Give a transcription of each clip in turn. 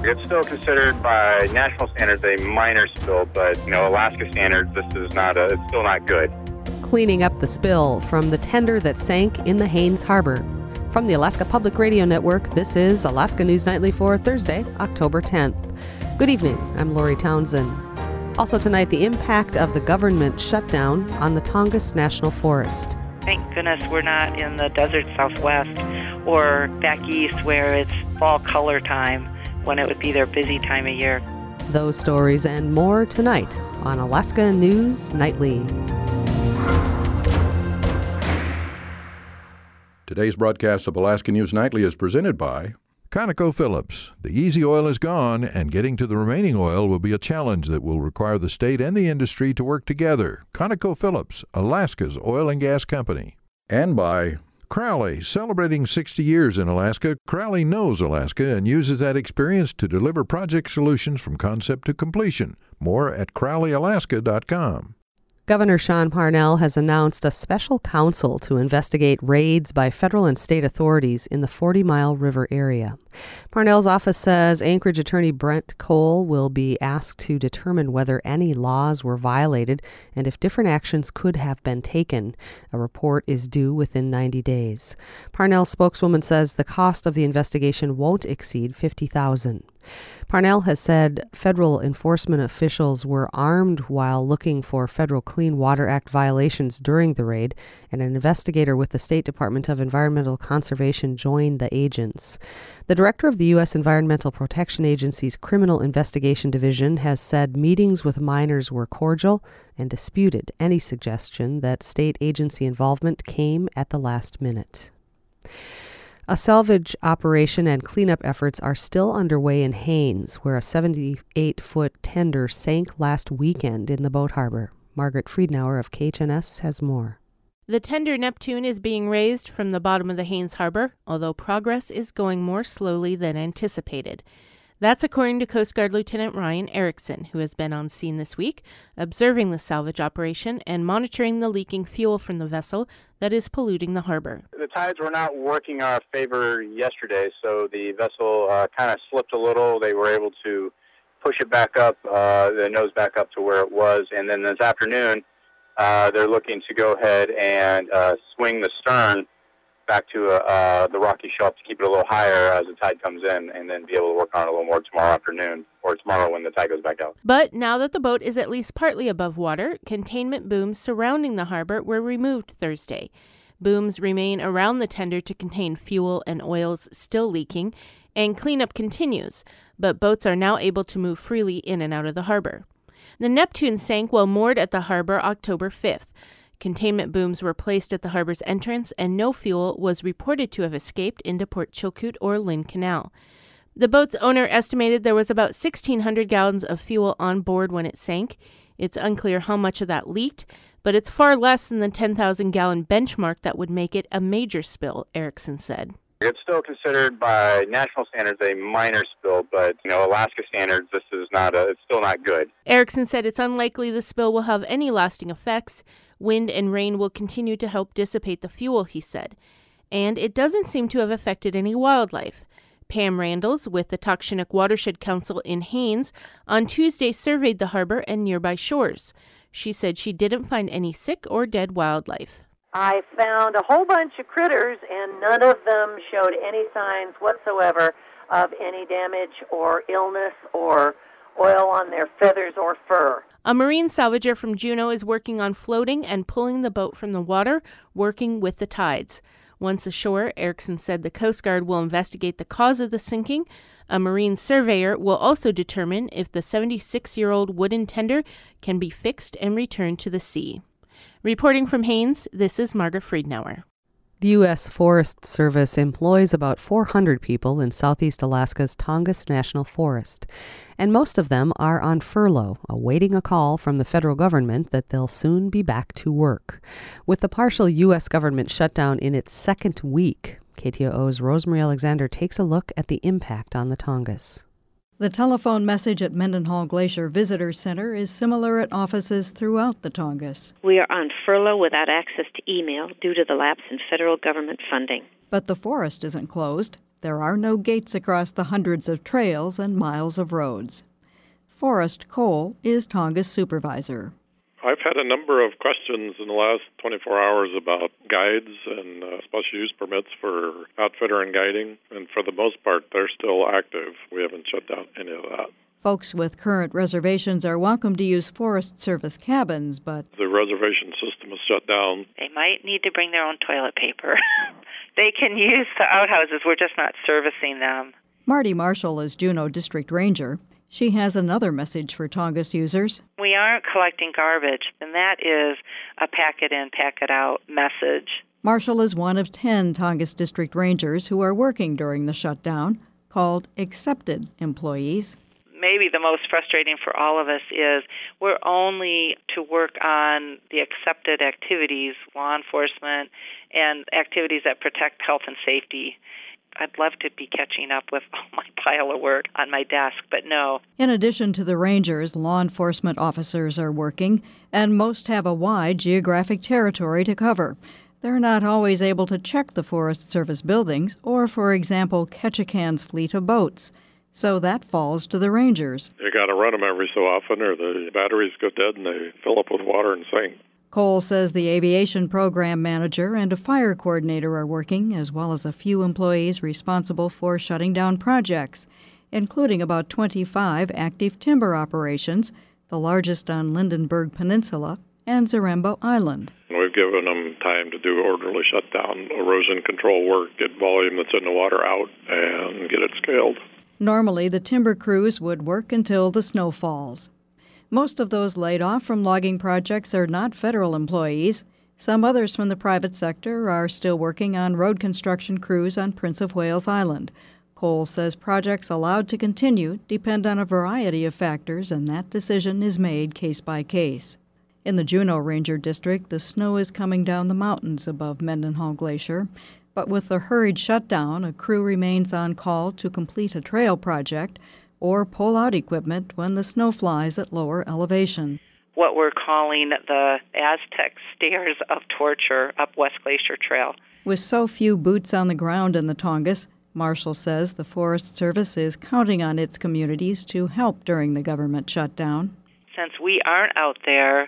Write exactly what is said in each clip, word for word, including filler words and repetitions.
It's still considered by national standards a minor spill, but, you know, Alaska standards, this is not a, it's still not good. Cleaning up the spill from the tender that sank in the Haines Harbor. From the Alaska Public Radio Network, this is Alaska News Nightly for Thursday, October tenth. Good evening, I'm Lori Townsend. Also tonight, the impact of the government shutdown on the Tongass National Forest. Thank goodness we're not in the desert southwest or back east where it's fall color time when it would be their busy time of year. Those stories and more tonight on Alaska News Nightly. Today's broadcast of Alaska News Nightly is presented by ConocoPhillips. The easy oil is gone, and getting to the remaining oil will be a challenge that will require the state and the industry to work together. ConocoPhillips, Alaska's oil and gas company. And by Crowley, celebrating sixty years in Alaska. Crowley knows Alaska and uses that experience to deliver project solutions from concept to completion. More at crowley alaska dot com. Governor Sean Parnell has announced a special council to investigate raids by federal and state authorities in the Forty Mile River area. Parnell's office says Anchorage Attorney Brent Cole will be asked to determine whether any laws were violated and if different actions could have been taken. A report is due within ninety days. Parnell's spokeswoman says the cost of the investigation won't exceed fifty thousand dollars. Parnell has said federal enforcement officials were armed while looking for federal Clean Water Act violations during the raid, and an investigator with the State Department of Environmental Conservation joined the agents. The director of the U S Environmental Protection Agency's Criminal Investigation Division has said meetings with miners were cordial and disputed any suggestion that state agency involvement came at the last minute. A salvage operation and cleanup efforts are still underway in Haines, where a seventy-eight foot tender sank last weekend in the boat harbor. Margaret Friedenauer of K H N S has more. The tender Neptune is being raised from the bottom of the Haines Harbor, although progress is going more slowly than anticipated. That's according to Coast Guard Lieutenant Ryan Erickson, who has been on scene this week, observing the salvage operation and monitoring the leaking fuel from the vessel that is polluting the harbor. The tides were not working in our favor yesterday, so the vessel uh, kind of slipped a little. They were able to push it back up, uh, the nose back up to where it was, and then this afternoon uh, they're looking to go ahead and uh, swing the stern back to uh, uh, the rocky shelf to keep it a little higher as the tide comes in, and then be able to work on it a little more tomorrow afternoon or tomorrow when the tide goes back out. But now that the boat is at least partly above water, containment booms surrounding the harbor were removed Thursday. Booms remain around the tender to contain fuel and oils still leaking, and cleanup continues, but boats are now able to move freely in and out of the harbor. The Neptune sank while moored at the harbor October fifth. Containment booms were placed at the harbor's entrance, and no fuel was reported to have escaped into Port Chilkoot or Lynn Canal. The boat's owner estimated there was about sixteen hundred gallons of fuel on board when it sank. It's unclear how much of that leaked, but it's far less than the ten thousand gallon benchmark that would make it a major spill, Erickson said. It's still considered by national standards a minor spill, but, you know, Alaska standards, this is not a, it's still not good. Erickson said it's unlikely the spill will have any lasting effects. Wind and rain will continue to help dissipate the fuel, he said. And it doesn't seem to have affected any wildlife. Pam Randalls with the Takshinik Watershed Council in Haines on Tuesday surveyed the harbor and nearby shores. She said she didn't find any sick or dead wildlife. I found a whole bunch of critters, and none of them showed any signs whatsoever of any damage or illness or oil on their feathers or fur. A marine salvager from Juneau is working on floating and pulling the boat from the water, working with the tides. Once ashore, Erickson said the Coast Guard will investigate the cause of the sinking. A marine surveyor will also determine if the seventy-six-year-old wooden tender can be fixed and returned to the sea. Reporting from Haines, this is Margaret Friedenauer. The U S Forest Service employs about four hundred people in southeast Alaska's Tongass National Forest, and most of them are on furlough, awaiting a call from the federal government that they'll soon be back to work. With the partial U S government shutdown in its second week, K T O O's Rosemary Alexander takes a look at the impact on the Tongass. The telephone message at Mendenhall Glacier Visitor Center is similar at offices throughout the Tongass. We are on furlough without access to email due to the lapse in federal government funding. But the forest isn't closed. There are no gates across the hundreds of trails and miles of roads. Forrest Cole is Tongass supervisor. I've had a number of questions in the last twenty-four hours about guides and uh, special use permits for outfitter and guiding, and for the most part, they're still active. We haven't shut down any of that. Folks with current reservations are welcome to use Forest Service cabins, but the reservation system is shut down. They might need to bring their own toilet paper. They can use the outhouses. We're just not servicing them. Marty Marshall is Juneau District Ranger. She has another message for Tongass users. We aren't collecting garbage, and that is a pack it in, pack it out message. Marshall is one of ten Tongass District Rangers who are working during the shutdown, called accepted employees. Maybe the most frustrating for all of us is we're only to work on the accepted activities, law enforcement, and activities that protect health and safety. I'd love to be catching up with all my pile of work on my desk, but no. In addition to the rangers, law enforcement officers are working, and most have a wide geographic territory to cover. They're not always able to check the Forest Service buildings or, for example, Ketchikan's fleet of boats. So that falls to the rangers. You got to run them every so often, or the batteries go dead and they fill up with water and sink. Cole says the aviation program manager and a fire coordinator are working, as well as a few employees responsible for shutting down projects, including about twenty-five active timber operations, the largest on Lindenberg Peninsula and Zarembo Island. We've given them time to do orderly shutdown, erosion control work, get volume that's in the water out, and get it scaled. Normally, the timber crews would work until the snow falls. Most of those laid off from logging projects are not federal employees. Some others from the private sector are still working on road construction crews on Prince of Wales Island. Cole says projects allowed to continue depend on a variety of factors, and that decision is made case by case. In the Juneau Ranger District, the snow is coming down the mountains above Mendenhall Glacier. But with the hurried shutdown, a crew remains on call to complete a trail project or pull out equipment when the snow flies at lower elevation. What we're calling the Aztec Stairs of Torture up West Glacier Trail. With so few boots on the ground in the Tongass, Marshall says the Forest Service is counting on its communities to help during the government shutdown. Since we aren't out there,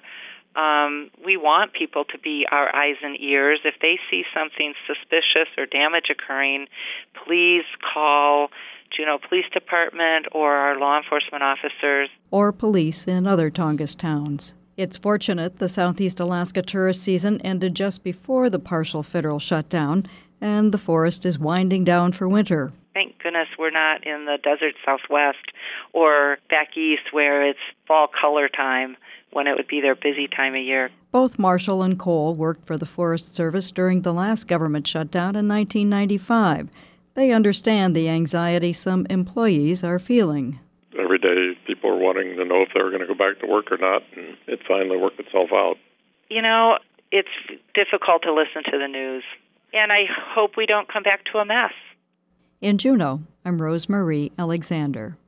Um, we want people to be our eyes and ears. If they see something suspicious or damage occurring, please call Juneau Police Department or our law enforcement officers. Or police in other Tongass towns. It's fortunate the Southeast Alaska tourist season ended just before the partial federal shutdown, and the forest is winding down for winter. Thank goodness we're not in the desert Southwest or back east where it's fall color time, when it would be their busy time of year. Both Marshall and Cole worked for the Forest Service during the last government shutdown in nineteen ninety-five. They understand the anxiety some employees are feeling. Every day people are wanting to know if they're going to go back to work or not, and it finally worked itself out. You know, it's difficult to listen to the news, and I hope we don't come back to a mess. In Juneau, I'm Rose Marie Alexander.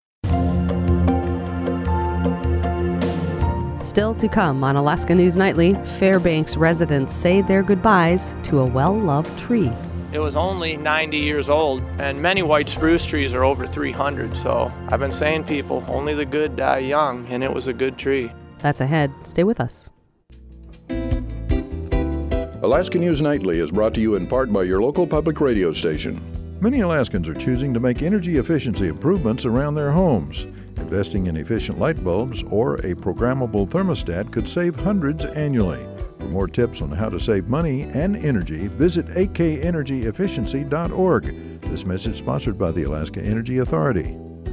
Still to come on Alaska News Nightly, Fairbanks residents say their goodbyes to a well-loved tree. It was only ninety years old, and many white spruce trees are over three hundred, so I've been saying, people, only the good die young, and it was a good tree. That's ahead. Stay with us. Alaska News Nightly is brought to you in part by your local public radio station. Many Alaskans are choosing to make energy efficiency improvements around their homes. Investing in efficient light bulbs or a programmable thermostat could save hundreds annually. For more tips on how to save money and energy, visit a k energy efficiency dot org. This message sponsored by the Alaska Energy Authority.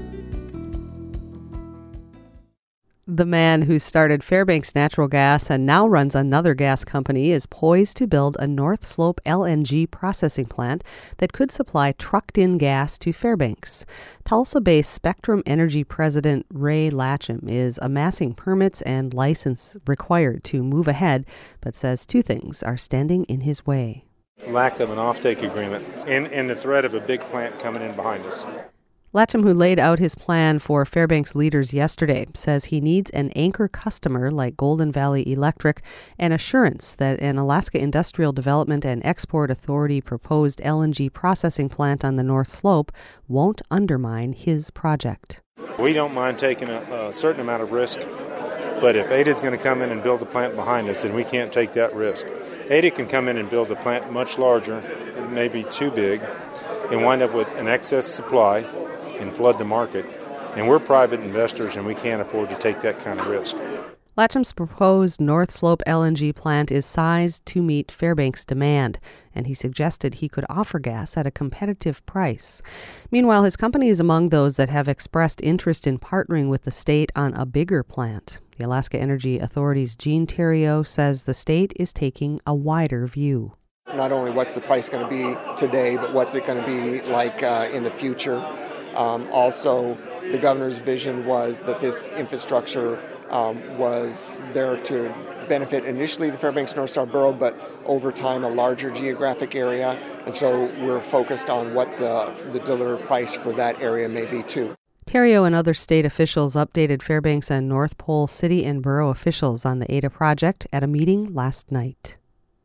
The man who started Fairbanks Natural Gas and now runs another gas company is poised to build a North Slope L N G processing plant that could supply trucked-in gas to Fairbanks. Tulsa-based Spectrum Energy President Ray Latcham is amassing permits and license required to move ahead, but says two things are standing in his way. Lack of an offtake agreement and, and the threat of a big plant coming in behind us. Latcham, who laid out his plan for Fairbanks leaders yesterday, says he needs an anchor customer like Golden Valley Electric and assurance that an Alaska Industrial Development and Export Authority proposed L N G processing plant on the North Slope won't undermine his project. We don't mind taking a, a certain amount of risk, but if Ada is going to come in and build a plant behind us, then we can't take that risk. Ada can come in and build a plant much larger, maybe too big, and wind up with an excess supply and flood the market. And we're private investors, and we can't afford to take that kind of risk. Latcham's proposed North Slope L N G plant is sized to meet Fairbanks' demand, and he suggested he could offer gas at a competitive price. Meanwhile, his company is among those that have expressed interest in partnering with the state on a bigger plant. The Alaska Energy Authority's Gene Theriault says the state is taking a wider view. Not only what's the price going to be today, but what's it going to be like uh, in the future. Um, also, the governor's vision was that this infrastructure um, was there to benefit initially the Fairbanks North Star Borough, but over time a larger geographic area. And so we're focused on what the, the delivered price for that area may be too. Theriault and other state officials updated Fairbanks and North Pole city and borough officials on the Ada project at a meeting last night.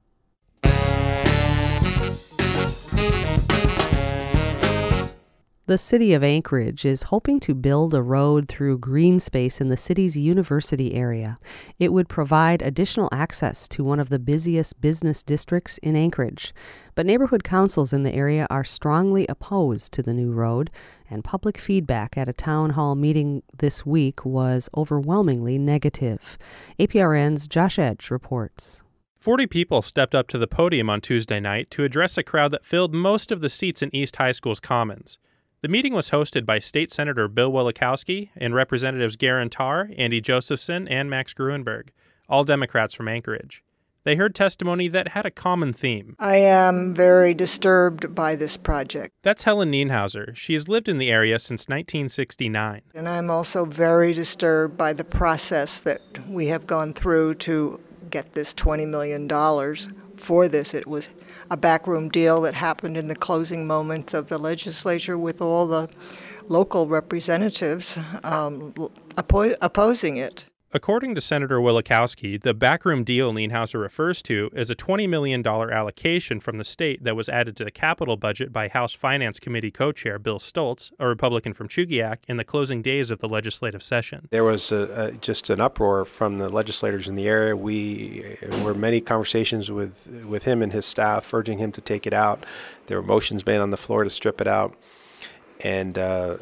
The city of Anchorage is hoping to build a road through green space in the city's university area. It would provide additional access to one of the busiest business districts in Anchorage. But neighborhood councils in the area are strongly opposed to the new road, and public feedback at a town hall meeting this week was overwhelmingly negative. A P R N's Josh Edge reports. Forty people stepped up to the podium on Tuesday night to address a crowd that filled most of the seats in East High School's Commons. The meeting was hosted by State Senator Bill Wielechowski and Representatives Garen Tarr, Andy Josephson, and Max Gruenberg, all Democrats from Anchorage. They heard testimony that had a common theme. I am very disturbed by this project. That's Helen Nienhauser. She has lived in the area since nineteen sixty-nine. And I'm also very disturbed by the process that we have gone through to get this twenty million dollars for this. It was a backroom deal that happened in the closing moments of the legislature with all the local representatives um, oppo- opposing it. According to Senator Wielechowski, the backroom deal Nienhauser refers to is a twenty million dollars allocation from the state that was added to the capital budget by House Finance Committee co-chair Bill Stoltz, a Republican from Chugiak, in the closing days of the legislative session. There was a, a, just an uproar from the legislators in the area. We there were many conversations with, with him and his staff urging him to take it out. There were motions made on the floor to strip it out. And uh,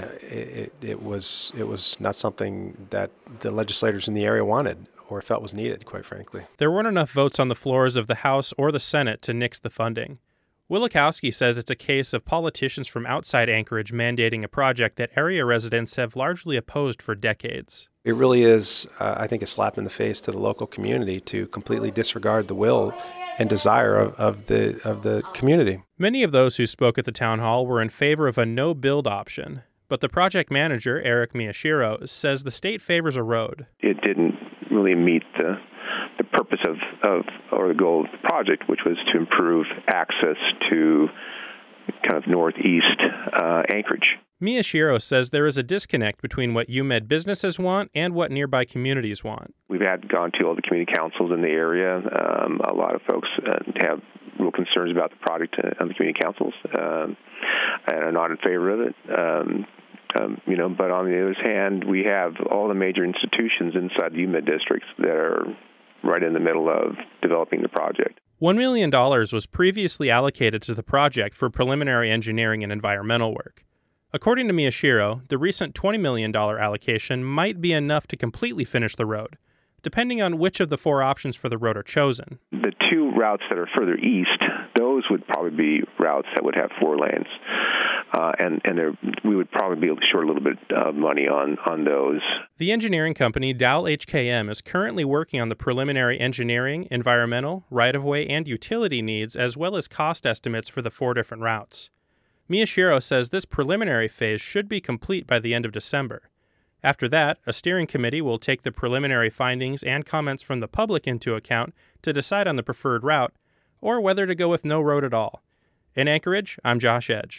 it, it was it was not something that the legislators in the area wanted or felt was needed, quite frankly. There weren't enough votes on the floors of the House or the Senate to nix the funding. Wielechowski says it's a case of politicians from outside Anchorage mandating a project that area residents have largely opposed for decades. It really is, uh, I think, a slap in the face to the local community to completely disregard the will and desire of, of the of the community. Many of those who spoke at the town hall were in favor of a no-build option, but the project manager, Eric Miyashiro, says the state favors a road. It didn't really meet the the purpose of, of or the goal of the project, which was to improve access to kind of northeast uh, Anchorage. Miyashiro says there is a disconnect between what U M E D businesses want and what nearby communities want. We've had gone to all the community councils in the area. Um, a lot of folks uh, have real concerns about the project on the community councils um, and are not in favor of it. Um, um, you know, but on the other hand, we have all the major institutions inside the U M E D districts that are right in the middle of developing the project. One million dollars was previously allocated to the project for preliminary engineering and environmental work. According to Miyashiro, the recent twenty million dollars allocation might be enough to completely finish the road, depending on which of the four options for the road are chosen. The two routes that are further east, those would probably be routes that would have four lanes. Uh, and and there, we would probably be short a little bit of money on, on those. The engineering company Dow H K M is currently working on the preliminary engineering, environmental, right-of-way, and utility needs, as well as cost estimates for the four different routes. Miyashiro says this preliminary phase should be complete by the end of December. After that, a steering committee will take the preliminary findings and comments from the public into account to decide on the preferred route, or whether to go with no road at all. In Anchorage, I'm Josh Edge.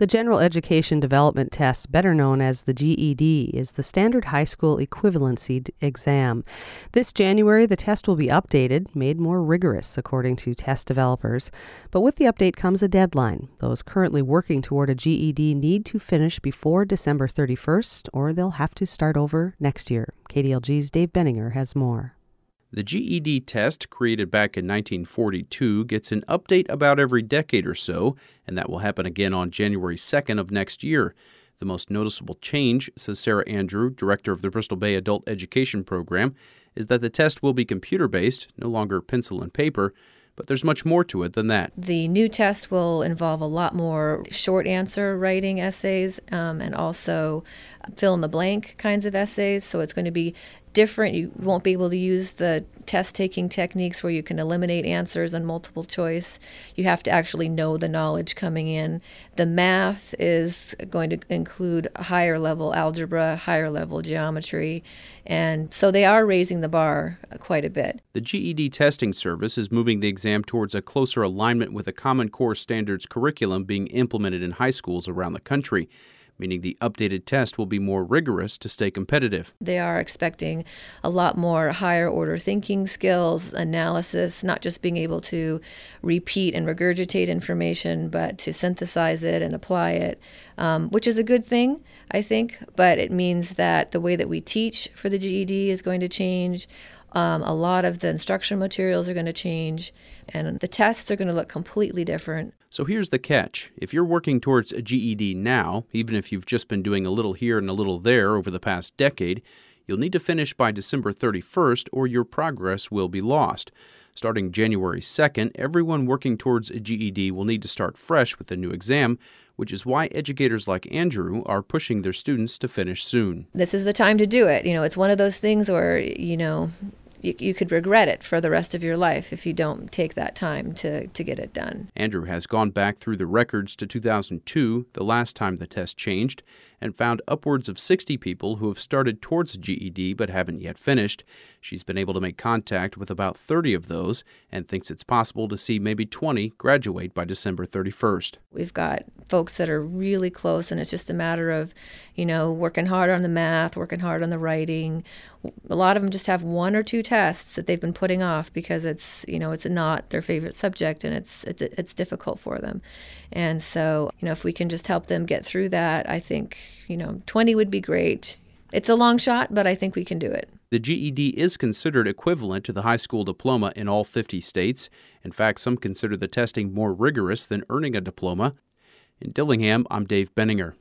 The General Education Development Test, better known as the G E D, is the standard high school equivalency d- exam. This January, the test will be updated, made more rigorous, according to test developers. But with the update comes a deadline. Those currently working toward a G E D need to finish before December thirty-first, or they'll have to start over next year. K D L G's Dave Benninger has more. The G E D test, created back in nineteen forty-two, gets an update about every decade or so, and that will happen again on January second of next year. The most noticeable change, says Sarah Andrew, director of the Bristol Bay Adult Education Program, is that the test will be computer-based, no longer pencil and paper, but there's much more to it than that. The new test will involve a lot more short answer writing essays um, and also fill-in-the-blank kinds of essays, so it's going to be different. You won't be able to use the test-taking techniques where you can eliminate answers and multiple choice. You have to actually know the knowledge coming in. The math is going to include higher level algebra, higher level geometry, and so they are raising the bar quite a bit. The G E D testing service is moving the exam towards a closer alignment with the Common Core Standards curriculum being implemented in high schools around the country, meaning the updated test will be more rigorous to stay competitive. They are expecting a lot more higher order thinking skills, analysis, not just being able to repeat and regurgitate information, but to synthesize it and apply it, um, which is a good thing, I think, but it means that the way that we teach for the G E D is going to change. Um, a lot of the instructional materials are going to change, and the tests are going to look completely different. So here's the catch. If you're working towards a G E D now, even if you've just been doing a little here and a little there over the past decade, you'll need to finish by December thirty-first or your progress will be lost. Starting January second, everyone working towards a G E D will need to start fresh with the new exam, which is why educators like Andrew are pushing their students to finish soon. This is the time to do it. You know, it's one of those things where, you know, You, you could regret it for the rest of your life if you don't take that time to, to get it done. Andrew has gone back through the records to two thousand two, the last time the test changed, and found upwards of sixty people who have started towards a G E D but haven't yet finished. She's been able to make contact with about thirty of those and thinks it's possible to see maybe twenty graduate by December thirty-first. We've got folks that are really close, and it's just a matter of, you know, working hard on the math, working hard on the writing. A lot of them just have one or two tests that they've been putting off because it's, you know, it's not their favorite subject and it's it's it's difficult for them. And so, you know, if we can just help them get through that, I think, you know, twenty would be great. It's a long shot, but I think we can do it. The G E D is considered equivalent to the high school diploma in all fifty states. In fact, some consider the testing more rigorous than earning a diploma. In Dillingham, I'm Dave Benninger.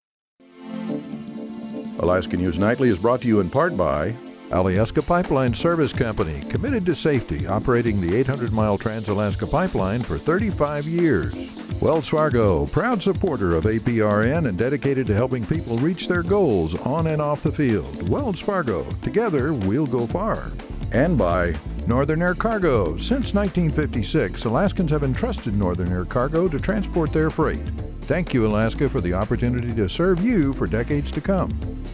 Alaska News Nightly is brought to you in part by Alyeska Pipeline Service Company, committed to safety, operating the eight hundred mile Trans-Alaska Pipeline for thirty-five years. Wells Fargo, proud supporter of A P R N and dedicated to helping people reach their goals on and off the field. Wells Fargo, together we'll go far. And by Northern Air Cargo. Since nineteen fifty-six, Alaskans have entrusted Northern Air Cargo to transport their freight. Thank you, Alaska, for the opportunity to serve you for decades to come.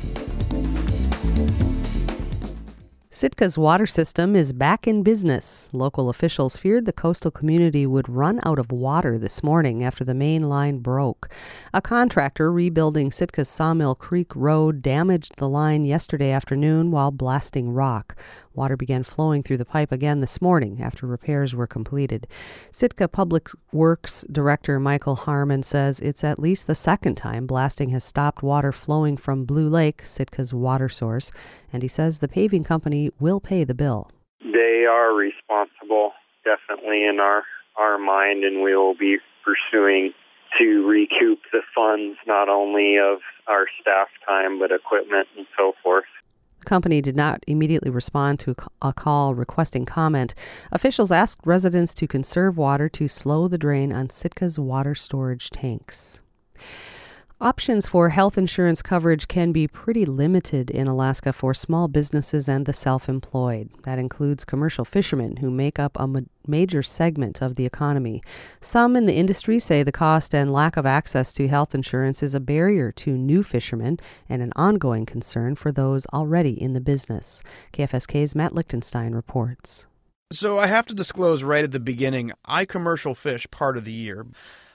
Sitka's water system is back in business. Local officials feared the coastal community would run out of water this morning after the main line broke. A contractor rebuilding Sitka's Sawmill Creek Road damaged the line yesterday afternoon while blasting rock. Water began flowing through the pipe again this morning after repairs were completed. Sitka Public Works Director Michael Harmon says it's at least the second time blasting has stopped water flowing from Blue Lake, Sitka's water source, and he says the paving company will pay the bill. They are responsible, definitely in our, our mind, and we will be pursuing to recoup the funds, not only of our staff time, but equipment and so forth. The company did not immediately respond to a call requesting comment. Officials asked residents to conserve water to slow the drain on Sitka's water storage tanks. Options for health insurance coverage can be pretty limited in Alaska for small businesses and the self-employed. That includes commercial fishermen who make up a ma- major segment of the economy. Some in the industry say the cost and lack of access to health insurance is a barrier to new fishermen and an ongoing concern for those already in the business. K F S K's Matt Lichtenstein reports. So I have to disclose right at the beginning, I commercial fish part of the year.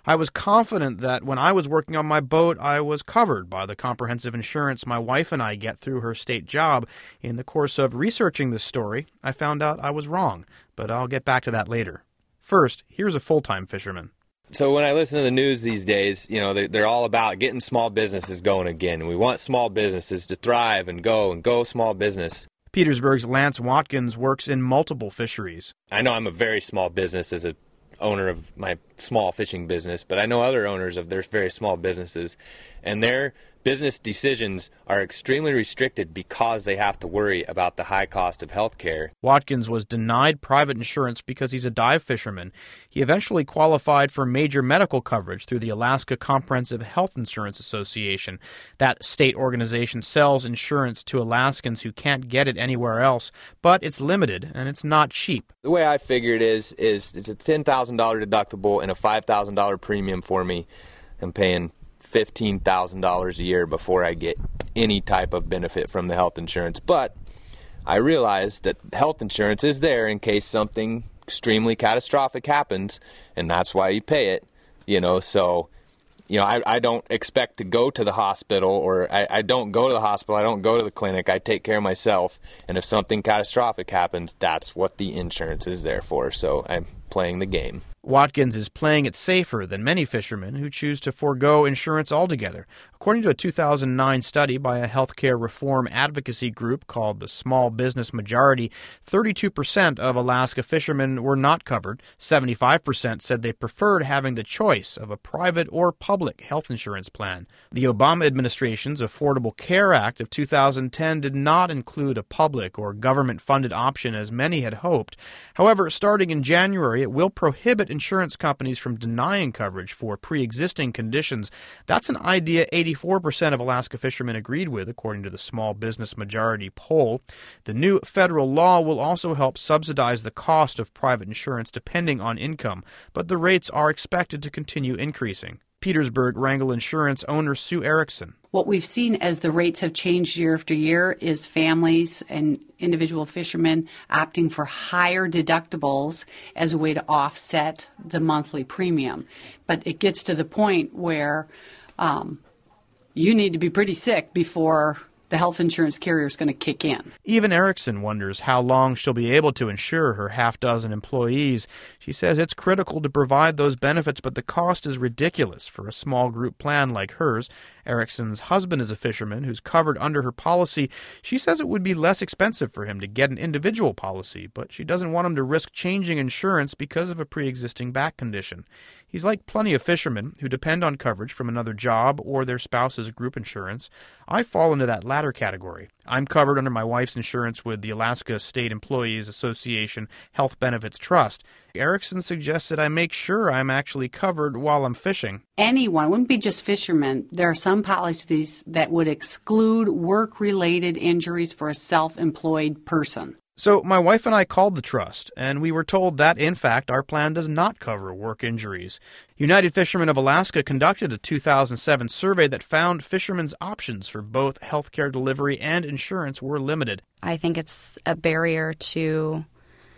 I was confident that when I was working on my boat, I was covered by the comprehensive insurance my wife and I get through her state job. In the course of researching this story, I found out I was wrong, but I'll get back to that later. First, here's a full-time fisherman. So when I listen to the news these days, you know, they're, they're all about getting small businesses going again. We want small businesses to thrive and go and go small business. Petersburg's Lance Watkins works in multiple fisheries. I know I'm a very small business as a owner of my small fishing business, but I know other owners of their very small businesses, and their business decisions are extremely restricted because they have to worry about the high cost of health care. Watkins was denied private insurance because he's a dive fisherman. He eventually qualified for major medical coverage through the Alaska Comprehensive Health Insurance Association. That state organization sells insurance to Alaskans who can't get it anywhere else, but it's limited and it's not cheap. The way I figure it is, is it's a ten thousand dollars deductible and a five thousand dollars premium for me. I'm paying fifteen thousand dollars a year before I get any type of benefit from the health insurance. But I realize that health insurance is there in case something extremely catastrophic happens, and that's why you pay it, you know, so, you know, I, I don't expect to go to the hospital, or I, I don't go to the hospital, I don't go to the clinic, I take care of myself, and if something catastrophic happens, that's what the insurance is there for, so I'm playing the game. Watkins is playing it safer than many fishermen who choose to forego insurance altogether. According to a two thousand nine study by a healthcare reform advocacy group called the Small Business Majority, thirty-two percent of Alaska fishermen were not covered. seventy-five percent said they preferred having the choice of a private or public health insurance plan. The Obama administration's Affordable Care Act of two thousand ten did not include a public or government-funded option as many had hoped. However, starting in January, it will prohibit insurance companies from denying coverage for pre-existing conditions. That's an idea eighty-four percent of Alaska fishermen agreed with, according to the Small Business Majority poll. The new federal law will also help subsidize the cost of private insurance depending on income, but the rates are expected to continue increasing. Petersburg Wrangell Insurance owner Sue Erickson. What we've seen as the rates have changed year after year is families and individual fishermen opting for higher deductibles as a way to offset the monthly premium. But it gets to the point where um, you need to be pretty sick before the health insurance carrier is going to kick in. Even Erickson wonders how long she'll be able to insure her half-dozen employees. She says it's critical to provide those benefits, but the cost is ridiculous for a small group plan like hers. Erickson's husband is a fisherman who's covered under her policy. She says it would be less expensive for him to get an individual policy, but she doesn't want him to risk changing insurance because of a pre-existing back condition. He's like plenty of fishermen who depend on coverage from another job or their spouse's group insurance. I fall into that latter category. I'm covered under my wife's insurance with the Alaska State Employees Association Health Benefits Trust. Erickson suggested I make sure I'm actually covered while I'm fishing. Anyone, it wouldn't be just fishermen. There are some policies that would exclude work-related injuries for a self-employed person. So my wife and I called the trust, and we were told that, in fact, our plan does not cover work injuries. United Fishermen of Alaska conducted a two thousand seven survey that found fishermen's options for both health care delivery and insurance were limited. I think it's a barrier to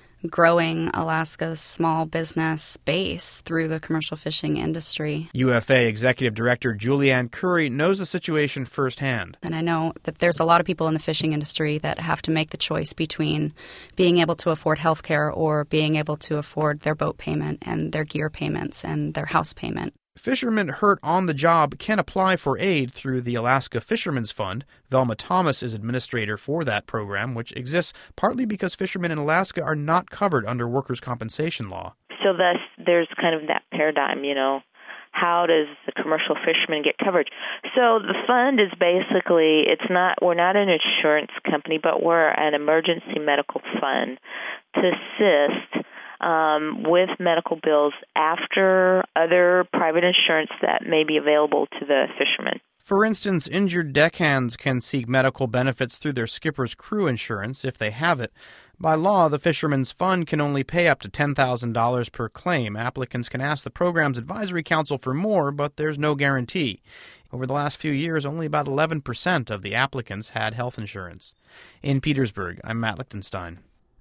growing Alaska's small business base through the commercial fishing industry. U F A Executive Director Julianne Curry knows the situation firsthand. And I know that there's a lot of people in the fishing industry that have to make the choice between being able to afford health care or being able to afford their boat payment and their gear payments and their house payment. Fishermen hurt on the job can apply for aid through the Alaska Fishermen's Fund. Velma Thomas is administrator for that program, which exists partly because fishermen in Alaska are not covered under workers' compensation law. So thus, there's kind of that paradigm, you know, how does the commercial fisherman get coverage? So the fund is basically, it's not, we're not an insurance company, but we're an emergency medical fund to assist Um, with medical bills after other private insurance that may be available to the fishermen. For instance, injured deckhands can seek medical benefits through their skipper's crew insurance if they have it. By law, the Fishermen's Fund can only pay up to ten thousand dollars per claim. Applicants can ask the program's advisory council for more, but there's no guarantee. Over the last few years, only about eleven percent of the applicants had health insurance. In Petersburg, I'm Matt Lichtenstein.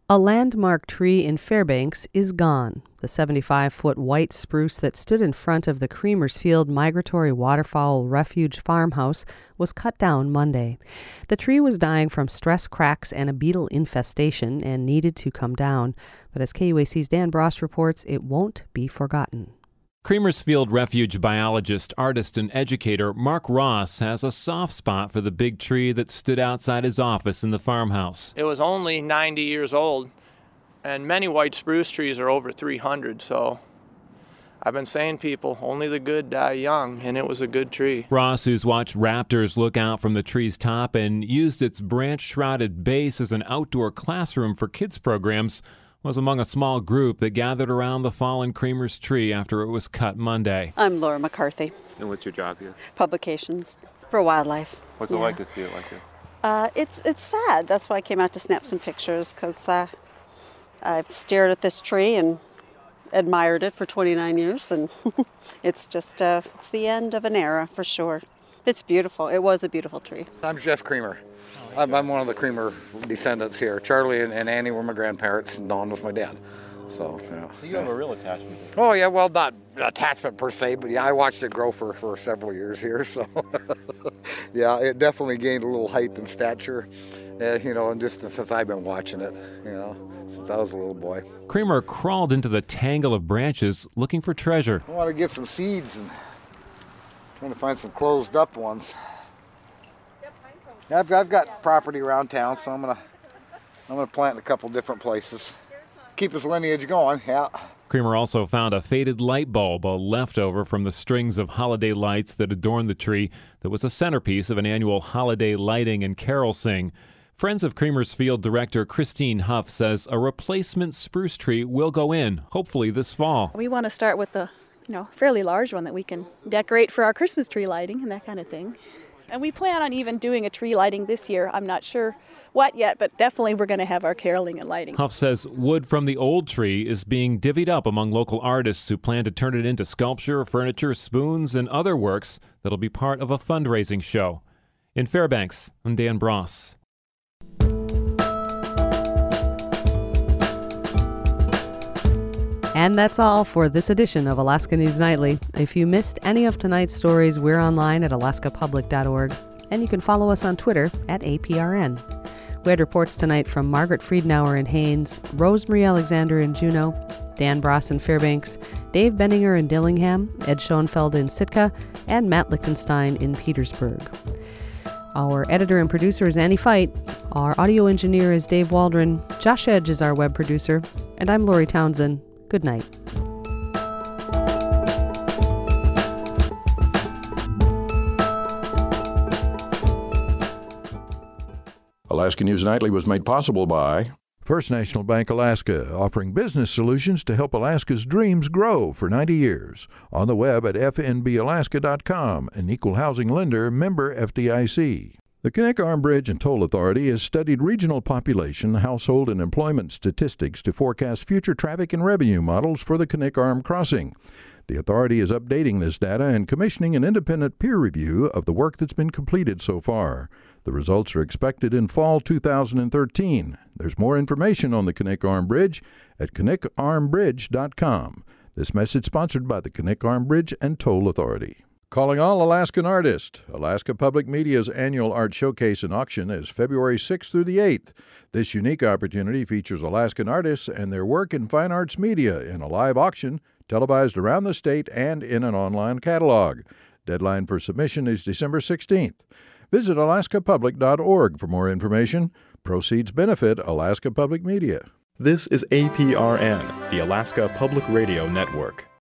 A landmark tree in Fairbanks is gone. The seventy-five-foot white spruce that stood in front of the Creamersfield Migratory Waterfowl Refuge farmhouse was cut down Monday. The tree was dying from stress cracks and a beetle infestation and needed to come down. But as K U A C's Dan Bross reports, it won't be forgotten. Creamersfield Refuge biologist, artist, and educator Mark Ross has a soft spot for the big tree that stood outside his office in the farmhouse. It was only ninety years old, and many white spruce trees are over three hundred, so I've been saying people, only the good die young, and it was a good tree. Ross, who's watched raptors look out from the tree's top and used its branch-shrouded base as an outdoor classroom for kids' programs, was among a small group that gathered around the fallen Creamer's tree after it was cut Monday. I'm Laura McCarthy. And what's your job here? Publications for wildlife. What's yeah. it like to see it like this? Uh, it's it's sad. That's why I came out to snap some pictures, because uh, I've stared at this tree and admired it for twenty-nine years, and it's just uh, it's the end of an era for sure. It's beautiful. It was a beautiful tree. I'm Jeff Creamer. I'm, I'm one of the Creamer descendants here. Charlie and, and Annie were my grandparents, and Don was my dad. So, you know. So you have a real attachment to it. Oh, yeah, well, not attachment per se, but yeah, I watched it grow for, for several years here. So, yeah, it definitely gained a little height and stature, uh, you know, and just since I've been watching it, you know, since I was a little boy. Creamer crawled into the tangle of branches looking for treasure. I want to get some seeds and trying to find some closed up ones. I've, I've got property around town, so I'm gonna I'm gonna plant in a couple different places. Keep his lineage going, yeah. Creamer also found a faded light bulb, a leftover from the strings of holiday lights that adorned the tree that was a centerpiece of an annual holiday lighting and carol sing. Friends of Creamersfield director Christine Huff says a replacement spruce tree will go in, hopefully this fall. We want to start with a you know, fairly large one that we can decorate for our Christmas tree lighting and that kind of thing. And we plan on even doing a tree lighting this year. I'm not sure what yet, but definitely we're going to have our caroling and lighting. Huff says wood from the old tree is being divvied up among local artists who plan to turn it into sculpture, furniture, spoons, and other works that'll be part of a fundraising show. In Fairbanks, I'm Dan Bross. And that's all for this edition of Alaska News Nightly. If you missed any of tonight's stories, we're online at alaska public dot org, and you can follow us on Twitter at A P R N. We had reports tonight from Margaret Friedenauer in Haines, Rosemarie Alexander in Juneau, Dan Bross in Fairbanks, Dave Benninger in Dillingham, Ed Schoenfeld in Sitka, and Matt Lichtenstein in Petersburg. Our editor and producer is Annie Fight. Our audio engineer is Dave Waldron. Josh Edge is our web producer. And I'm Lori Townsend. Good night. Alaska News Nightly was made possible by First National Bank Alaska, offering business solutions to help Alaska's dreams grow for ninety years. On the web at f n b alaska dot com, an equal housing lender, member F D I C. The Knik Arm Bridge and Toll Authority has studied regional population, household, and employment statistics to forecast future traffic and revenue models for the Knik Arm crossing. The authority is updating this data and commissioning an independent peer review of the work that's been completed so far. The results are expected in fall two thousand thirteen. There's more information on the Knik Arm Bridge at knik arm bridge dot com. This message sponsored by the Knik Arm Bridge and Toll Authority. Calling all Alaskan artists. Alaska Public Media's annual art showcase and auction is February sixth through the eighth. This unique opportunity features Alaskan artists and their work in fine arts media in a live auction, televised around the state and in an online catalog. Deadline for submission is December sixteenth. Visit alaska public dot org for more information. Proceeds benefit Alaska Public Media. This is A P R N, the Alaska Public Radio Network.